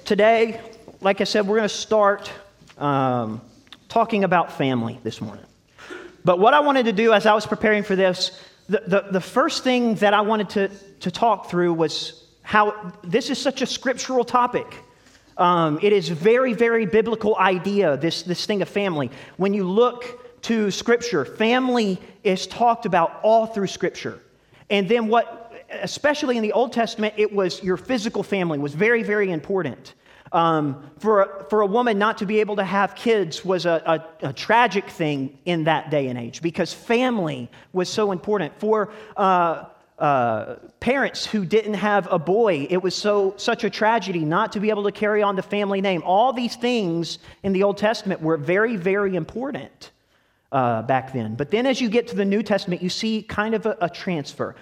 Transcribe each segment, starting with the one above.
Today, like I said, we're going to start talking about family this morning. But what I wanted to do as I was preparing for this, the first thing that I wanted to talk through was how this is such a scriptural topic. It is very, very biblical idea, this thing of family. When you look to Scripture, family is talked about all through Scripture. And then especially in the Old Testament, it was your physical family was very, very important. For a woman not to be able to have kids was a tragic thing in that day and age because family was so important. For parents who didn't have a boy, it was such a tragedy not to be able to carry on the family name. All these things in the Old Testament were very, very important back then. But then as you get to the New Testament, you see kind of a transfer.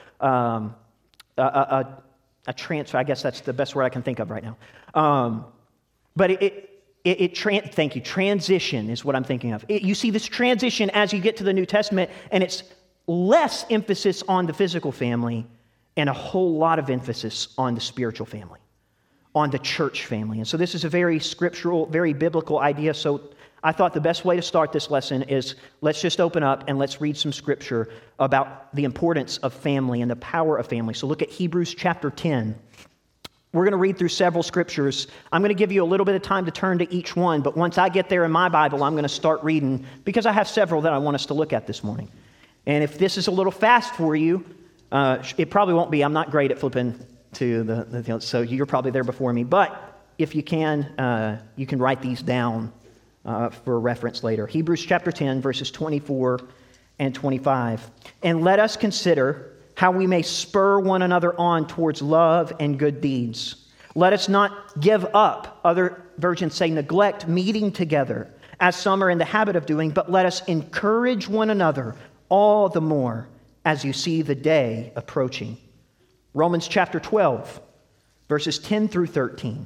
A transfer, I guess that's the best word I can think of right now. But thank you, transition is what I'm thinking of. You see this transition as you get to the New Testament, and it's less emphasis on the physical family and a whole lot of emphasis on the spiritual family, on the church family. And so this is a very scriptural, very biblical idea. So I thought the best way to start this lesson is let's just open up and let's read some scripture about the importance of family and the power of family. So look at Hebrews chapter 10. We're going to read through several scriptures. I'm going to give you a little bit of time to turn to each one, but once I get there in my Bible, I'm going to start reading because I have several that I want us to look at this morning. And if this is a little fast for you, it probably won't be. I'm not great at flipping to so you're probably there before me. But if you can write these down for reference later. Hebrews chapter 10, verses 24 and 25. And let us consider how we may spur one another on towards love and good deeds. Let us not give up, other versions say neglect, meeting together, as some are in the habit of doing, but let us encourage one another all the more as you see the day approaching. Romans chapter 12, verses 10 through 13.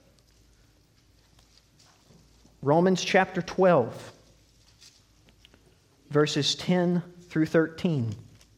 Romans chapter 12, verses 10 through 13.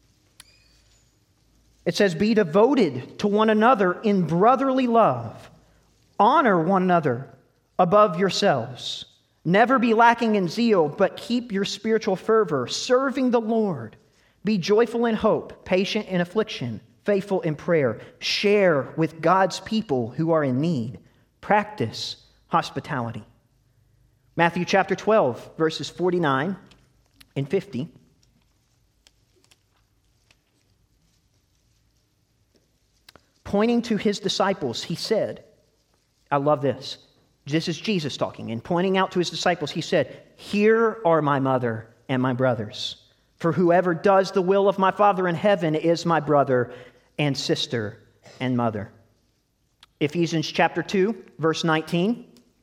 It says, be devoted to one another in brotherly love. Honor one another above yourselves. Never be lacking in zeal, but keep your spiritual fervor, serving the Lord. Be joyful in hope, patient in affliction, faithful in prayer. Share with God's people who are in need. Practice hospitality. Matthew chapter 12, verses 49 and 50. Pointing to his disciples, he said, I love this. This is Jesus talking. And pointing out to his disciples, he said, here are my mother and my brothers. For whoever does the will of my Father in heaven is my brother and sister and mother. Ephesians chapter 2, verse 19.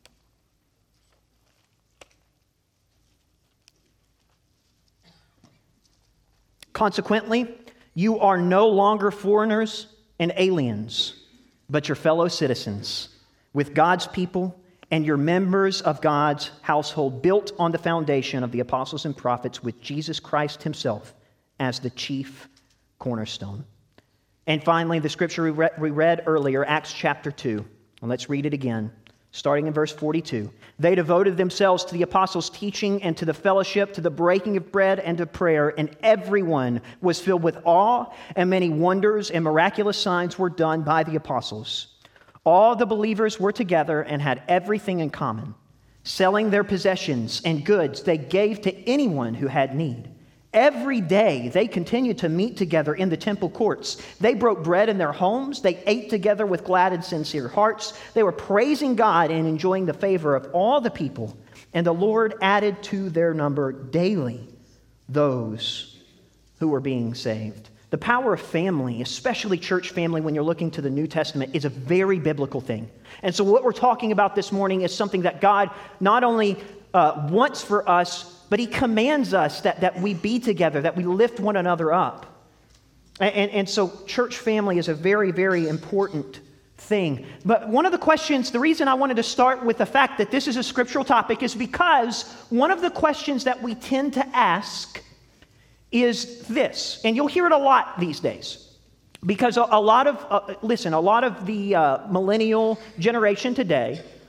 Consequently, you are no longer foreigners and aliens, but your fellow citizens with God's people and you're members of God's household, built on the foundation of the apostles and prophets with Jesus Christ himself as the chief cornerstone. And finally, the scripture we read earlier, Acts chapter 2. And let's read it again, starting in verse 42. They devoted themselves to the apostles' teaching and to the fellowship, to the breaking of bread and to prayer, and everyone was filled with awe, and many wonders and miraculous signs were done by the apostles. All the believers were together and had everything in common. Selling their possessions and goods, they gave to anyone who had need. Every day they continued to meet together in the temple courts. They broke bread in their homes. They ate together with glad and sincere hearts. They were praising God and enjoying the favor of all the people. And the Lord added to their number daily those who were being saved. The power of family, especially church family when you're looking to the New Testament, is a very biblical thing. And so what we're talking about this morning is something that God not only wants for us, but he commands us that we be together, that we lift one another up. And so church family is a very, very important thing. But one of the questions, the reason I wanted to start with the fact that this is a scriptural topic is because one of the questions that we tend to ask is this, and you'll hear it a lot these days, because a lot of the millennial generation today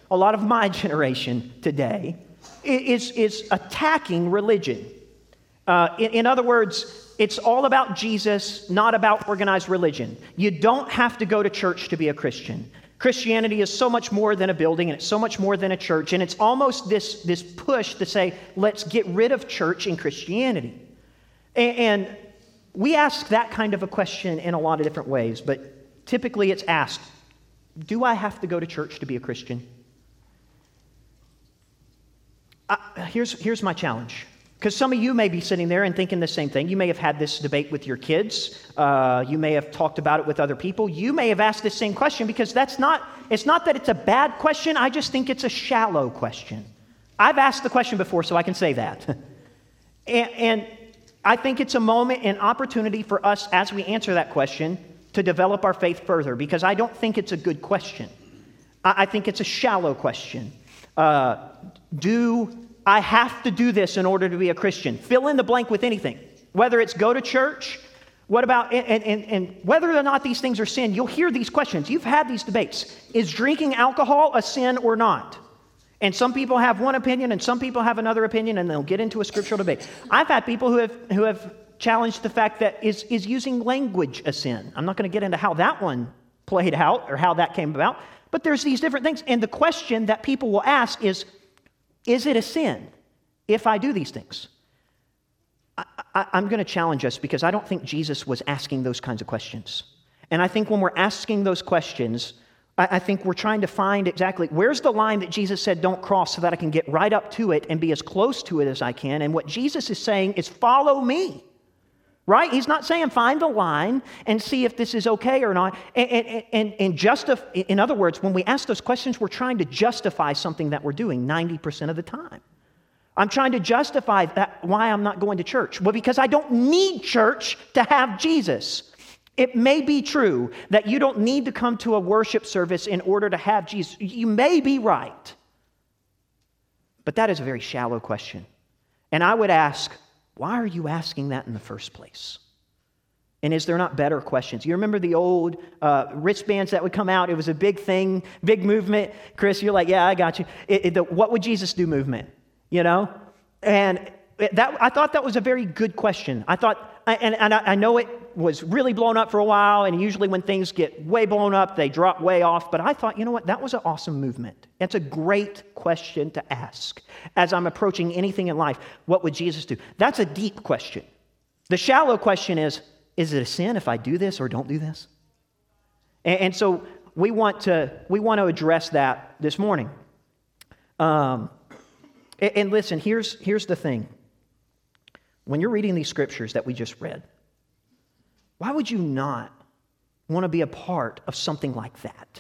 a lot of my generation today, is attacking religion. In other words, it's all about Jesus, not about organized religion. You don't have to go to church to be a Christian. Christianity is so much more than a building, and it's so much more than a church, and it's almost this push to say, let's get rid of church and Christianity. And we ask that kind of a question in a lot of different ways, but typically it's asked, do I have to go to church to be a Christian? Here's my challenge. Because some of you may be sitting there and thinking the same thing. You may have had this debate with your kids. You may have talked about it with other people. You may have asked this same question because it's not that it's a bad question. I just think it's a shallow question. I've asked the question before, so I can say that. and I think it's a moment and opportunity for us as we answer that question to develop our faith further, because I don't think it's a good question. I think it's a shallow question. Do I have to do this in order to be a Christian? Fill in the blank with anything. Whether it's go to church, what about, and whether or not these things are sin, you'll hear these questions. You've had these debates. Is drinking alcohol a sin or not? And some people have one opinion and some people have another opinion, and they'll get into a scriptural debate. I've had people who have challenged the fact that is using language a sin. I'm not going to get into how that one played out or how that came about, but there's these different things. And the question that people will ask is it a sin if I do these things? I'm going to challenge us because I don't think Jesus was asking those kinds of questions. And I think when we're asking those questions, I think we're trying to find exactly where's the line that Jesus said don't cross so that I can get right up to it and be as close to it as I can. And what Jesus is saying is follow me. Right? He's not saying find the line and see if this is okay or not. In other words, when we ask those questions, we're trying to justify something that we're doing 90% of the time. I'm trying to justify why I'm not going to church. Well, because I don't need church to have Jesus. It may be true that you don't need to come to a worship service in order to have Jesus. You may be right. But that is a very shallow question. And I would ask, why are you asking that in the first place? And is there not better questions? You remember the old wristbands that would come out? It was a big thing, big movement. Chris, you're like, yeah, I got you. The what would Jesus do movement, you know? And I thought that was a very good question. I know it was really blown up for a while, and usually when things get way blown up, they drop way off. But I thought, you know what? That was an awesome movement. That's a great question to ask as I'm approaching anything in life. What would Jesus do? That's a deep question. The shallow question is it a sin if I do this or don't do this? And so we want to address that this morning. And listen, here's the thing. When you're reading these scriptures that we just read, why would you not want to be a part of something like that?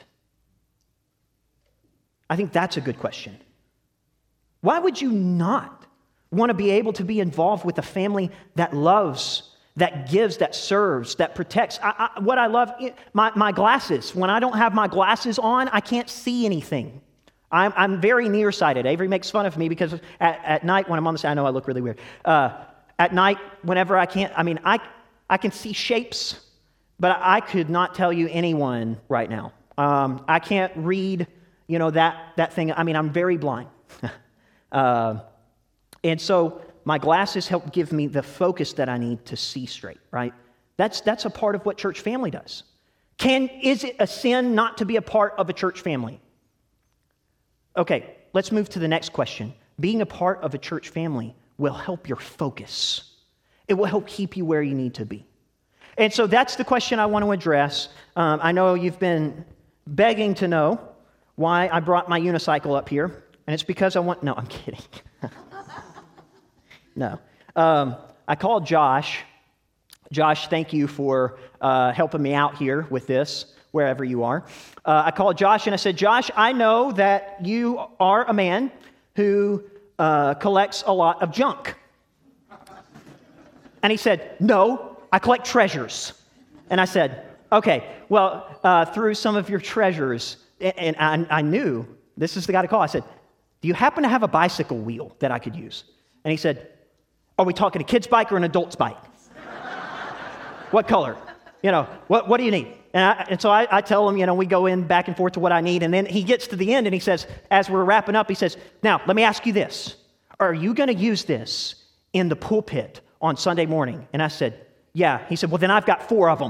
I think that's a good question. Why would you not want to be able to be involved with a family that loves, that gives, that serves, that protects? What I love, my glasses. When I don't have my glasses on, I can't see anything. I'm very nearsighted. Avery makes fun of me because at night when I'm on the side, I know I look really weird. At night, whenever I can see shapes, but I could not tell you anyone right now. I can't read, that thing. I'm very blind. And so my glasses help give me the focus that I need to see straight, right? That's a part of what church family does. Is it a sin not to be a part of a church family? Okay, let's move to the next question. Being a part of a church family will help your focus. It will help keep you where you need to be. And so that's the question I want to address. I know you've been begging to know why I brought my unicycle up here, and it's because no, I'm kidding. No. I called Josh. Josh, thank you for helping me out here with this, wherever you are. I called Josh and I said, Josh, I know that you are a man who collects a lot of junk. And he said, no, I collect treasures. And I said, okay, well, through some of your treasures, and I knew, this is the guy to call. I said, do you happen to have a bicycle wheel that I could use? And he said, are we talking a kid's bike or an adult's bike? What color? What do you need? And so I tell him, we go in back and forth to what I need. And then he gets to the end and he says, as we're wrapping up, he says, now, let me ask you this. Are you going to use this in the pulpit on Sunday morning? And I said, yeah. He said, well, then I've got 4 of them.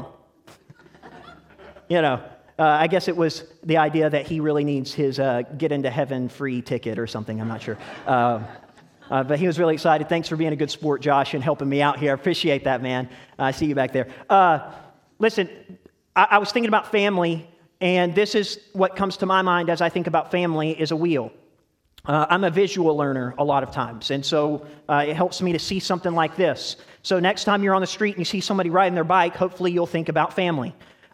I guess it was the idea that he really needs his get into heaven free ticket or something. I'm not sure. But he was really excited. Thanks for being a good sport, Josh, and helping me out here. I appreciate that, man. I see you back there. Listen, I was thinking about family, and this is what comes to my mind as I think about family is a wheel. I'm a visual learner a lot of times, and so it helps me to see something like this. So next time you're on the street and you see somebody riding their bike, hopefully you'll think about family.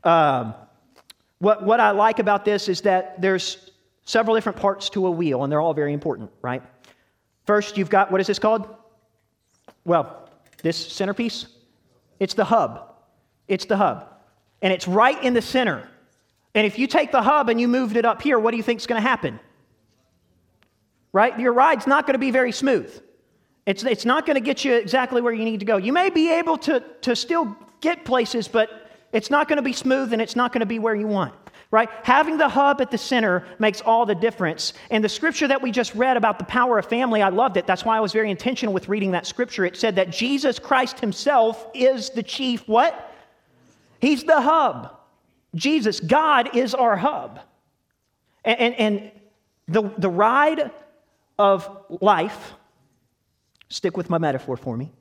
What I like about this is that there's several different parts to a wheel, and they're all very important, right? First, you've got, what is this called? Well, this centerpiece, it's the hub. It's the hub. And it's right in the center. And if you take the hub and you moved it up here, what do you think is going to happen? Right? Your ride's not going to be very smooth. It's not going to get you exactly where you need to go. You may be able to still get places, but it's not going to be smooth and it's not going to be where you want. Right? Having the hub at the center makes all the difference. And the scripture that we just read about the power of family, I loved it. That's why I was very intentional with reading that scripture. It said that Jesus Christ himself is the chief what? He's the hub. Jesus, God is our hub. And the ride of life, stick with my metaphor for me,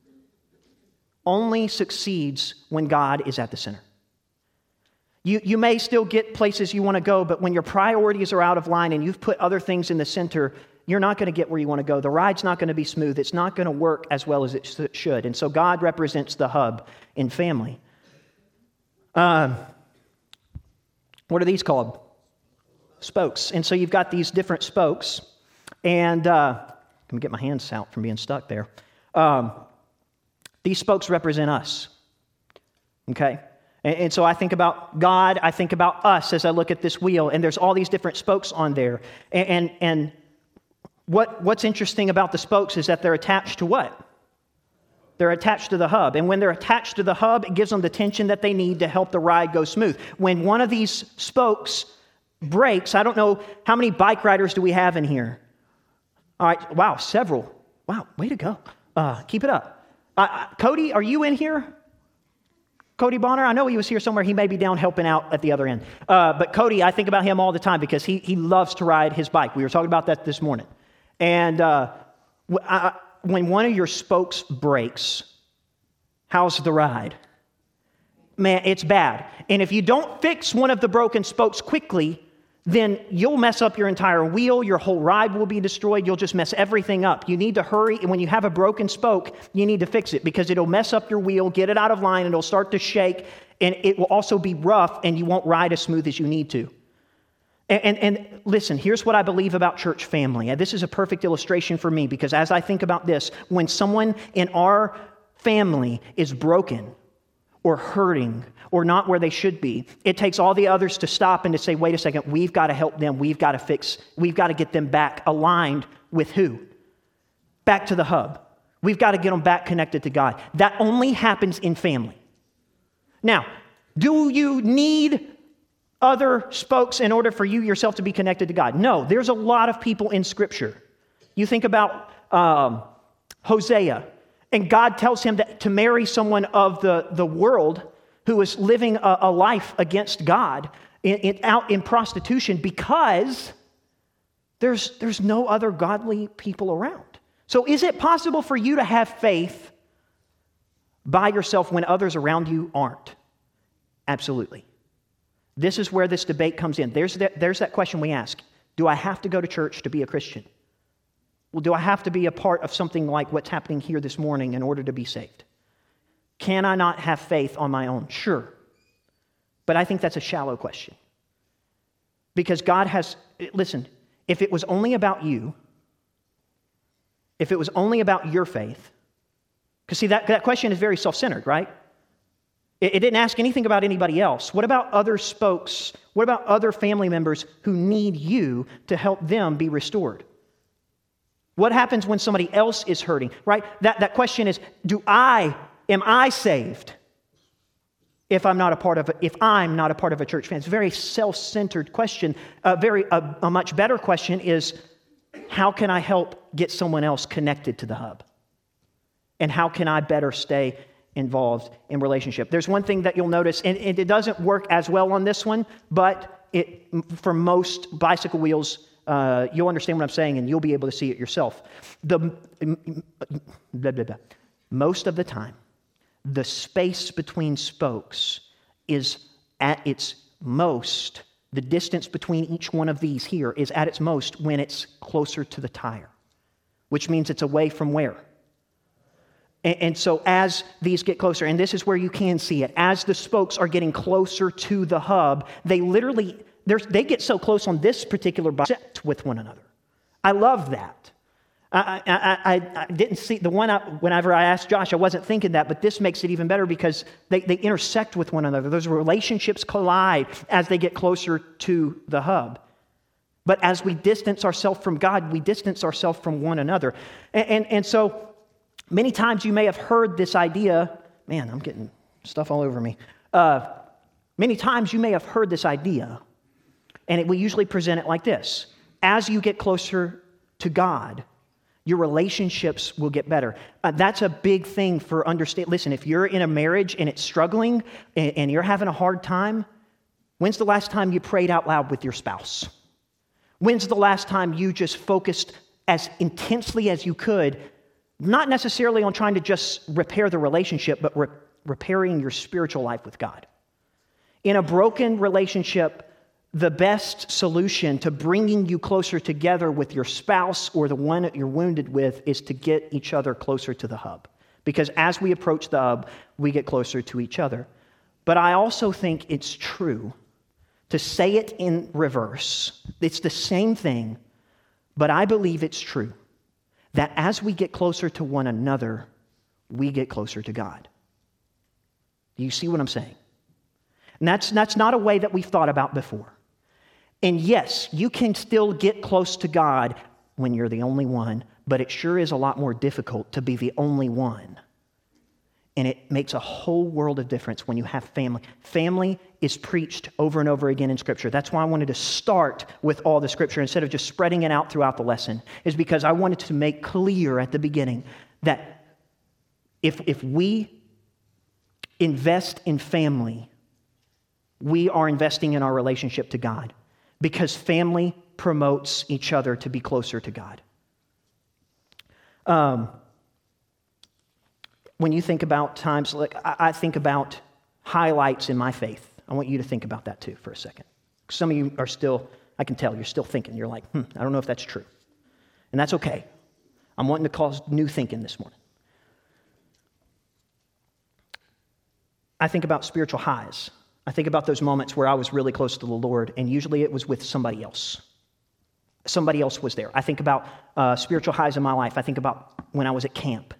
only succeeds when God is at the center. You may still get places you want to go, but when your priorities are out of line and you've put other things in the center, you're not going to get where you want to go. The ride's not going to be smooth. It's not going to work as well as it should. And so God represents the hub in family. What are these called? Spokes. And so you've got these different spokes. And let me get my hands out from being stuck there. These spokes represent us. Okay? And so I think about God, I think about us as I look at this wheel, and there's all these different spokes on there. And what's interesting about the spokes is that they're attached to what? They're attached to the hub. And when they're attached to the hub, it gives them the tension that they need to help the ride go smooth. When one of these spokes breaks, I don't know, how many bike riders do we have in here? All right, wow, several. Wow, way to go. Keep it up. Cody, are you in here? Cody Bonner, I know he was here somewhere. He may be down helping out at the other end. But Cody, I think about him all the time because he loves to ride his bike. We were talking about that this morning. And when one of your spokes breaks, how's the ride? Man, it's bad. And if you don't fix one of the broken spokes quickly, then you'll mess up your entire wheel, your whole ride will be destroyed, you'll just mess everything up. You need to hurry, and when you have a broken spoke, you need to fix it because it'll mess up your wheel, get it out of line, and it'll start to shake, and it will also be rough, and you won't ride as smooth as you need to. And listen, here's what I believe about church family. And this is a perfect illustration for me because as I think about this, when someone in our family is broken or hurting or not where they should be, it takes all the others to stop and to say, wait a second, we've got to help them. We've got to get them back aligned with who? Back to the hub. We've got to get them back connected to God. That only happens in family. Now, do you need other spokes in order for you yourself to be connected to God? No, there's a lot of people in Scripture. You think about Hosea, and God tells him to marry someone of the world who is living a life against God out in prostitution because there's no other godly people around. So is it possible for you to have faith by yourself when others around you aren't? Absolutely. This is where this debate comes in. There's that question we ask. Do I have to go to church to be a Christian? Well, do I have to be a part of something like what's happening here this morning in order to be saved? Can I not have faith on my own? Sure. But I think that's a shallow question. Because God has, listen, if it was only about you, if it was only about your faith, because see, that question is very self-centered, right? It didn't ask anything about anybody else. What about other spokes? What about other family members who need you to help them be restored? What happens when somebody else is hurting, right? That question is, am I saved? if I'm not a part of a church family? It's a very self-centered question. A much better question is, how can I help get someone else connected to the hub? And how can I better stay involved in relationship? There's one thing that you'll notice, and it doesn't work as well on this one, but for most bicycle wheels, you'll understand what I'm saying, and you'll be able to see it yourself. Most of the time, the space between spokes is at its most, the distance between each one of these here is at its most when it's closer to the tire, which means it's away from where? And so as these get closer, and this is where you can see it, as the spokes are getting closer to the hub, they get so close on this particular bike with one another. I love that. I didn't see the one, whenever I asked Josh, I wasn't thinking that, but this makes it even better because they intersect with one another. Those relationships collide as they get closer to the hub. But as we distance ourselves from God, we distance ourselves from one another. And so many times you may have heard this idea. Man, I'm getting stuff all over me. Many times you may have heard this idea, and we usually present it like this. As you get closer to God, your relationships will get better. That's a big thing for understanding. Listen, if you're in a marriage and it's struggling and you're having a hard time, when's the last time you prayed out loud with your spouse? When's the last time you just focused as intensely as you could, not necessarily on trying to just repair the relationship, but repairing your spiritual life with God? In a broken relationship, the best solution to bringing you closer together with your spouse or the one that you're wounded with is to get each other closer to the hub. Because as we approach the hub, we get closer to each other. But I also think it's true to say it in reverse. It's the same thing, but I believe it's true that as we get closer to one another, we get closer to God. Do you see what I'm saying? And that's not a way that we've thought about before. And yes, you can still get close to God when you're the only one, but it sure is a lot more difficult to be the only one. And it makes a whole world of difference when you have family. Family is preached over and over again in Scripture. That's why I wanted to start with all the Scripture instead of just spreading it out throughout the lesson, is because I wanted to make clear at the beginning that if we invest in family, we are investing in our relationship to God. Because family promotes each other to be closer to God. When you think about times, like I think about highlights in my faith. I want you to think about that too for a second. Some of you are still, I can tell, you're still thinking. You're like, I don't know if that's true. And that's okay. I'm wanting to cause new thinking this morning. I think about spiritual highs. I think about those moments where I was really close to the Lord, and usually it was with somebody else. Somebody else was there. I think about spiritual highs in my life. I think about when I was at camp,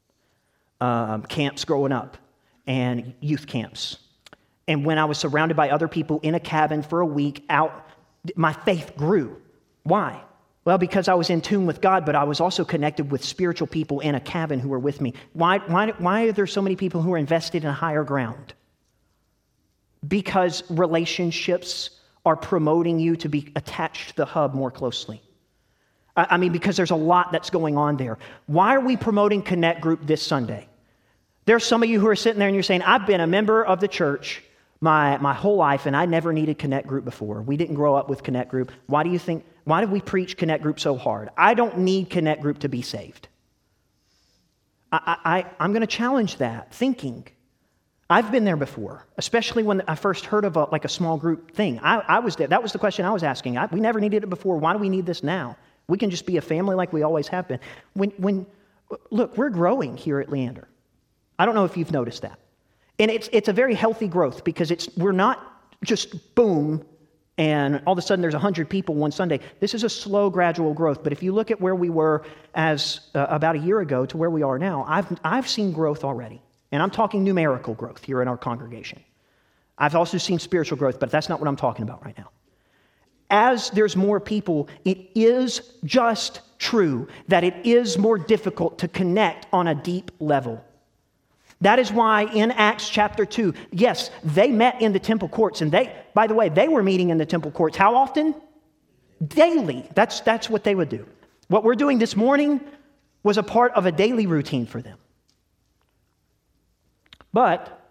camps growing up, and youth camps. And when I was surrounded by other people in a cabin for a week out, my faith grew. Why? Well, because I was in tune with God, but I was also connected with spiritual people in a cabin who were with me. Why are there so many people who are invested in higher ground? Because relationships are promoting you to be attached to the hub more closely. I mean, because there's a lot that's going on there. Why are we promoting Connect Group this Sunday? There's some of you who are sitting there and you're saying, I've been a member of the church my whole life and I never needed Connect Group before. We didn't grow up with Connect Group. Why did we preach Connect Group so hard? I don't need Connect Group to be saved. I'm going to challenge that thinking. I've been there before, especially when I first heard of a small group thing. I was there. That was the question I was asking. We never needed it before. Why do we need this now? We can just be a family like we always have been. Look, we're growing here at Leander. I don't know if you've noticed that. And it's a very healthy growth because we're not just boom and all of a sudden there's 100 people one Sunday. This is a slow, gradual growth. But if you look at where we were as about a year ago to where we are now, I've seen growth already. And I'm talking numerical growth here in our congregation. I've also seen spiritual growth, but that's not what I'm talking about right now. As there's more people, it is just true that it is more difficult to connect on a deep level. That is why in Acts chapter 2, yes, they met in the temple courts. And by the way, they were meeting in the temple courts. How often? Daily. That's what they would do. What we're doing this morning was a part of a daily routine for them. But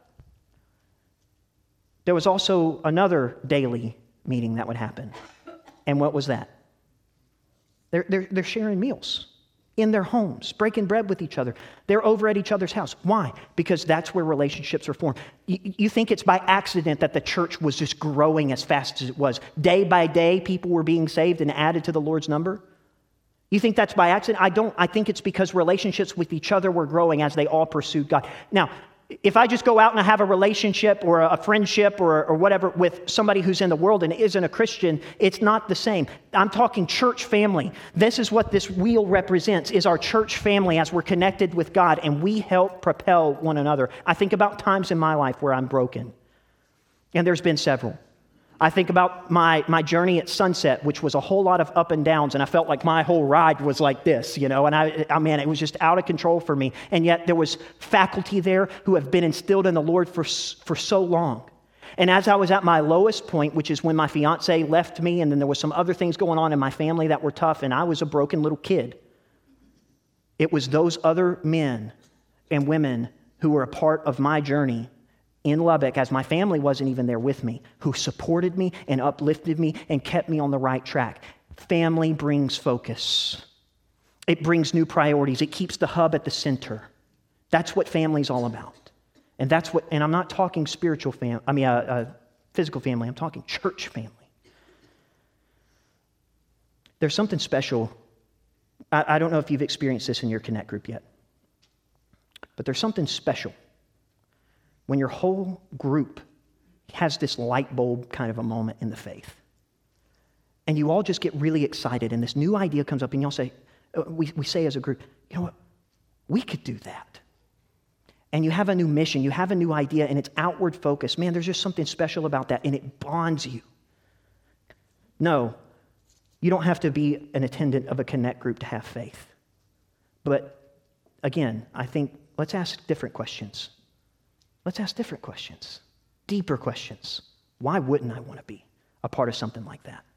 there was also another daily meeting that would happen. And what was that? They're sharing meals in their homes, breaking bread with each other. They're over at each other's house. Why? Because that's where relationships are formed. You think it's by accident that the church was just growing as fast as it was. Day by day, people were being saved and added to the Lord's number? You think that's by accident? I don't. I think it's because relationships with each other were growing as they all pursued God. Now, if I just go out and I have a relationship or a friendship or whatever with somebody who's in the world and isn't a Christian, it's not the same. I'm talking church family. This is what this wheel represents, is our church family as we're connected with God and we help propel one another. I think about times in my life where I'm broken, and there's been several. I think about my journey at Sunset, which was a whole lot of up and downs, and I felt like my whole ride was like this, and it was just out of control for me. And yet there was faculty there who have been instilled in the Lord for so long. And as I was at my lowest point, which is when my fiance left me, and then there was some other things going on in my family that were tough, and I was a broken little kid, it was those other men and women who were a part of my journey in Lubbock, as my family wasn't even there with me, who supported me and uplifted me and kept me on the right track. Family brings focus. It brings new priorities. It keeps the hub at the center. That's what family's all about. And I'm not talking physical family. I'm talking church family. There's something special. I don't know if you've experienced this in your Connect group yet, but there's something special when your whole group has this light bulb kind of a moment in the faith. And you all just get really excited, and this new idea comes up, and y'all say, we say as a group, you know what, we could do that. And you have a new mission, you have a new idea, and it's outward focused. Man, there's just something special about that, and it bonds you. No, you don't have to be an attendant of a Connect group to have faith. But again, I think let's ask different questions. Let's ask different questions, deeper questions. Why wouldn't I want to be a part of something like that?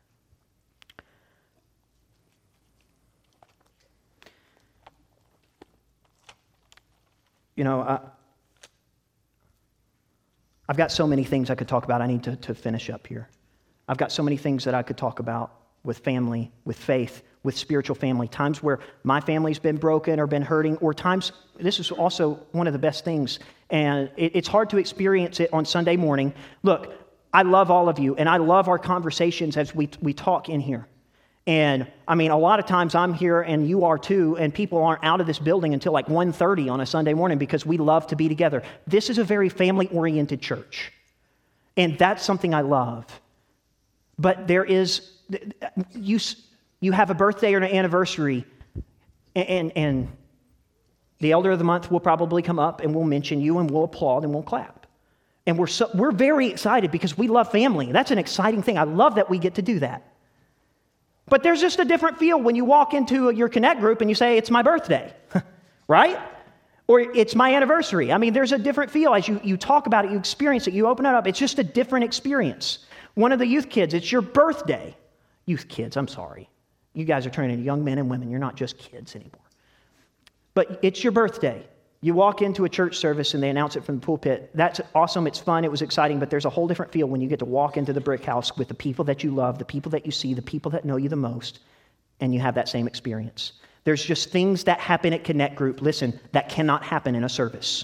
I've got so many things I could talk about. I need to finish up here. I've got so many things that I could talk about with family, with faith, with spiritual family, times where my family's been broken or been hurting, or times, this is also one of the best things, and it's hard to experience it on Sunday morning. Look, I love all of you, and I love our conversations as we talk in here. And a lot of times I'm here and you are too, and people aren't out of this building until like 1:30 on a Sunday morning because we love to be together. This is a very family-oriented church, and that's something I love. But there is, you have a birthday or an anniversary, and the elder of the month will probably come up and we'll mention you and we'll applaud and we'll clap. And we're very excited because we love family. That's an exciting thing. I love that we get to do that. But there's just a different feel when you walk into your Connect group and you say, it's my birthday, right? Or it's my anniversary. There's a different feel as you talk about it, you experience it, you open it up. It's just a different experience. One of the youth kids, it's your birthday. Youth kids, I'm sorry. You guys are turning into young men and women. You're not just kids anymore. But it's your birthday. You walk into a church service and they announce it from the pulpit. That's awesome. It's fun. It was exciting. But there's a whole different feel when you get to walk into the brick house with the people that you love, the people that you see, the people that know you the most, and you have that same experience. There's just things that happen at Connect Group, listen, that cannot happen in a service.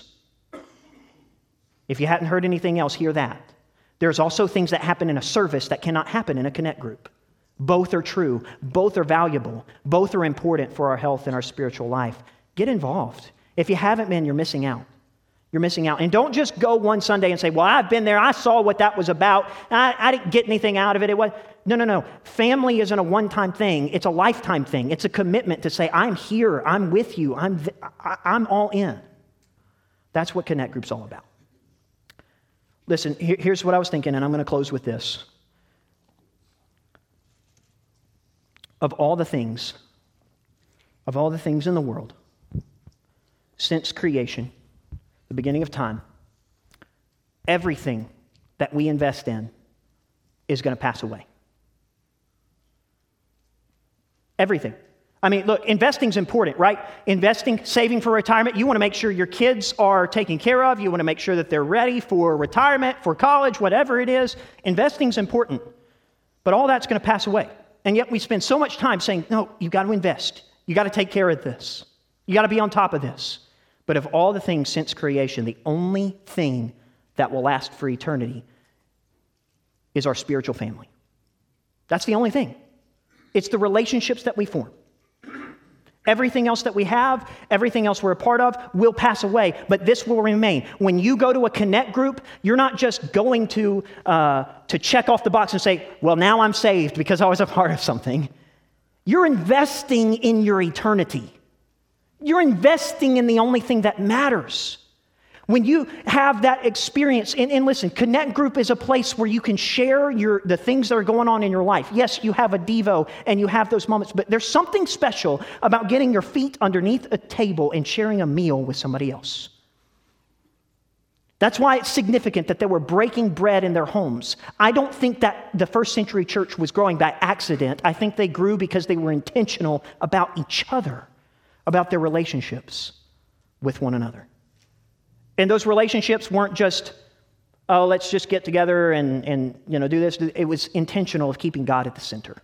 If you hadn't heard anything else, hear that. There's also things that happen in a service that cannot happen in a Connect Group. Both are true. Both are valuable. Both are important for our health and our spiritual life. Get involved. If you haven't been, you're missing out. You're missing out. And don't just go one Sunday and say, well, I've been there. I saw what that was about. I didn't get anything out of it. No. Family isn't a one-time thing. It's a lifetime thing. It's a commitment to say, I'm here. I'm with you. I'm all in. That's what Connect Group's all about. Listen, here's what I was thinking, and I'm going to close with this. Of all the things in the world, since creation, the beginning of time, everything that we invest in is going to pass away. Everything. I mean, look, investing's important, right? Investing, saving for retirement. You want to make sure your kids are taken care of. You want to make sure that they're ready for retirement, for college, whatever it is. Investing's important. But all that's going to pass away. And yet we spend so much time saying, no, you've got to invest. You got to take care of this. You got to be on top of this. But of all the things since creation, the only thing that will last for eternity is our spiritual family. That's the only thing. It's the relationships that we form. Everything else that we have, everything else we're a part of will pass away, but this will remain. When you go to a Connect group, you're not just going to check off the box and say, well, now I'm saved because I was a part of something. You're investing in your eternity. You're investing in the only thing that matters. When you have that experience, and listen, Connect Group is a place where you can share the things that are going on in your life. Yes, you have a Devo and you have those moments, but there's something special about getting your feet underneath a table and sharing a meal with somebody else. That's why it's significant that they were breaking bread in their homes. I don't think that the first century church was growing by accident. I think they grew because they were intentional about each other, about their relationships with one another. And those relationships weren't just, oh, let's just get together and do this. It was intentional of keeping God at the center.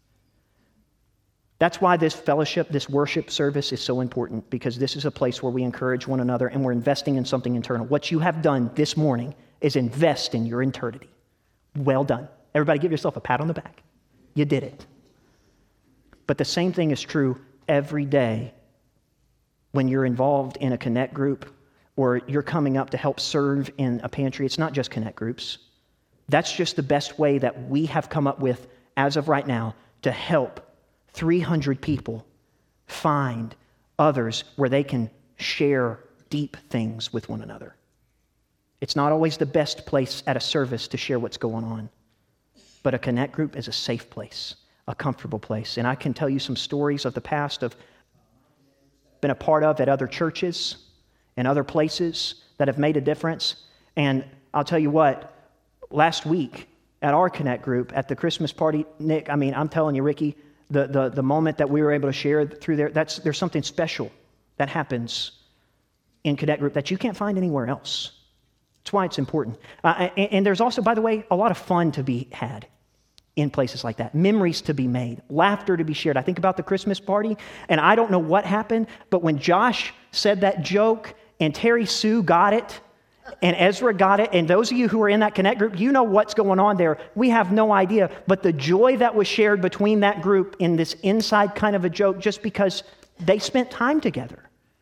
That's why this fellowship, this worship service is so important, because this is a place where we encourage one another and we're investing in something eternal. What you have done this morning is invest in your eternity. Well done. Everybody give yourself a pat on the back. You did it. But the same thing is true every day when you're involved in a Connect group or you're coming up to help serve in a pantry. It's not just Connect groups. That's just the best way that we have come up with as of right now to help 300 people find others where they can share deep things with one another. It's not always the best place at a service to share what's going on, but a Connect group is a safe place, a comfortable place. And I can tell you some stories of the past of been a part of at other churches and other places that have made a difference. And I'll tell you what, last week at our Connect group, at the Christmas party, Nick, I'm telling you, Ricky, the moment that we were able to share through there, there's something special that happens in Connect group that you can't find anywhere else. That's why it's important. And there's also, by the way, a lot of fun to be had in places like that. Memories to be made, laughter to be shared. I think about the Christmas party, and I don't know what happened, but when Josh said that joke and Terry Sue got it, and Ezra got it, and those of you who are in that Connect group, you know what's going on there. We have no idea, but the joy that was shared between that group in this inside kind of a joke just because they spent time together.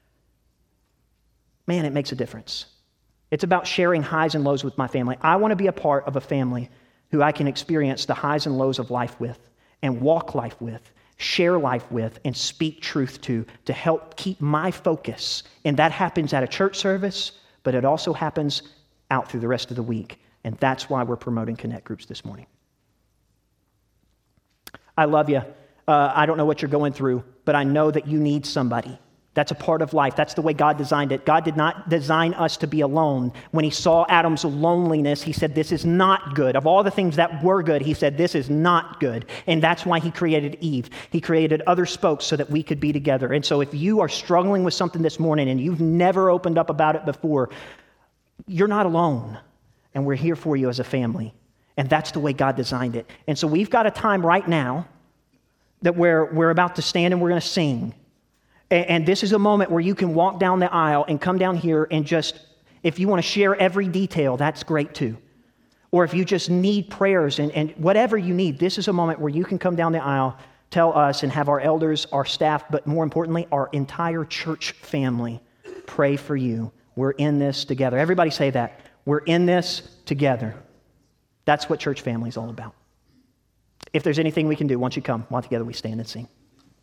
Man, it makes a difference. It's about sharing highs and lows with my family. I want to be a part of a family who I can experience the highs and lows of life with and walk life with, share life with, and speak truth to help keep my focus. And that happens at a church service, but it also happens out through the rest of the week. And that's why we're promoting Connect groups this morning. I love you. I don't know what you're going through, but I know that you need somebody. That's a part of life. That's the way God designed it. God did not design us to be alone. When he saw Adam's loneliness, he said, this is not good. Of all the things that were good, he said, this is not good. And that's why he created Eve. He created other spokes so that we could be together. And so if you are struggling with something this morning and you've never opened up about it before, you're not alone. And we're here for you as a family. And that's the way God designed it. And so we've got a time right now that we're about to stand and we're going to sing. And this is a moment where you can walk down the aisle and come down here and just, if you want to share every detail, that's great too. Or if you just need prayers and whatever you need, this is a moment where you can come down the aisle, tell us, and have our elders, our staff, but more importantly, our entire church family pray for you. We're in this together. Everybody say that. We're in this together. That's what church family is all about. If there's anything we can do, why don't you come while together we stand and sing.